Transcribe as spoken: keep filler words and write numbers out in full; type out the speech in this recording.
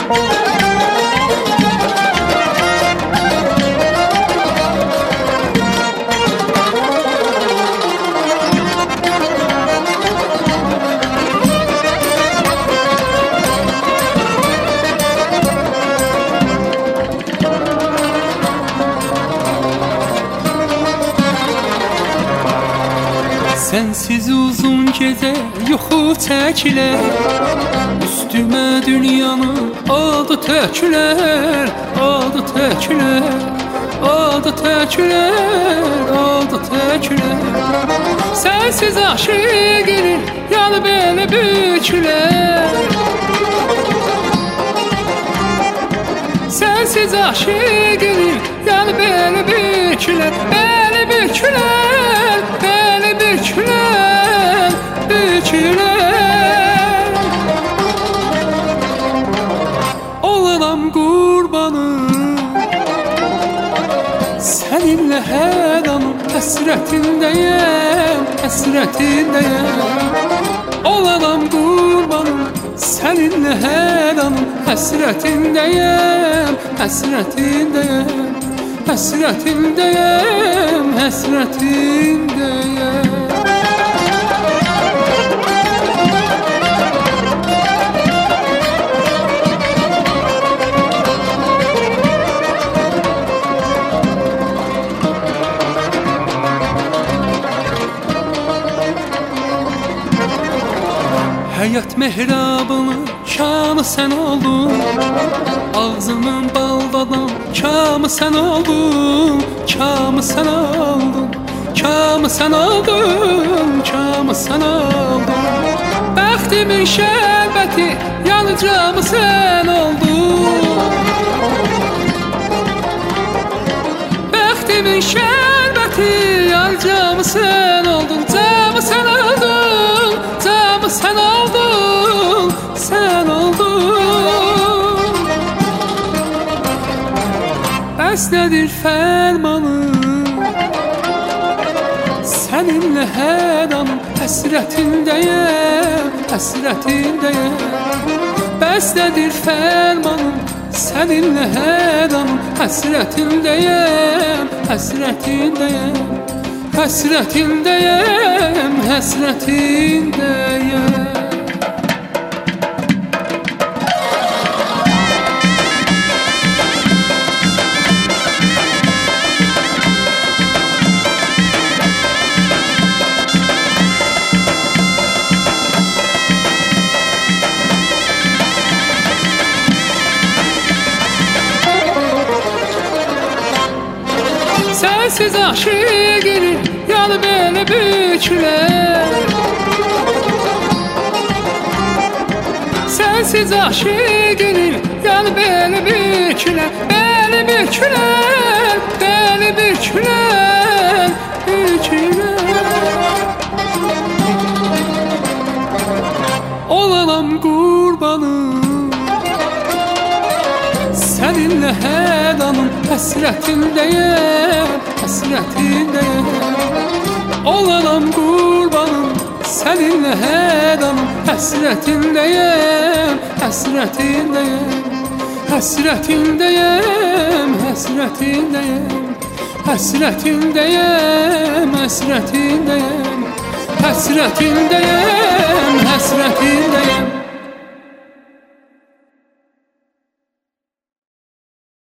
Sensiz uzun gece yuxu çəkilər, üstümə dünyanın adı təkilər, adı təkilər, adı təkilər, adı təkilər. Sensiz aşıqın yanı belə bükülər, sensiz aşıqın yanı belə bükülər, belə bükülər, belə bükülər, bükülər. Olaram qurbanım səninlə hər an həsrətindəyəm, həsrətindəyəm. Olaram qurbanım səninlə hər an həsrətindəyəm, həsrətindəyəm, həsrətindəyəm, həsrətindəyəm. Həyat mehrabının kamı sən oldun, ağzımın baldadan kamı sən oldun, kamı sən oldun, kamı sən oldun, kamı sən oldun. Bəxtimin şərbəti yanıcamı sən oldun, bəxtimin şərbəti yanıcamı sən oldun, camı sən oldun, camı sən oldun, sən oldun. Bəs nədir fərmanın, səninlə hər an həsrətindəyəm, həsrətindəyəm. Bəs nədir fərmanın, səninlə hər an həsrətindəyəm, həsrətindəyəm, həsrətindəyəm, həsrətindəyəm. Sensiz aşıqın yanı belə bükülər, sensiz aşıqın yanı belə bükülər, belə bükülər, belə bükülər, bükülər. Olaram qurbanım səninlə hər anın həsrətindəyəm, həsrətindəyəm. Olaram qurbanım səninlə hər anın həsrətindəyəm, həsrətindəyəm, həsrətindəyəm, həsrətindəyəm, həsrətindəyəm, həsrətindəyəm, həsrətindəyəm, həsrətindəyəm.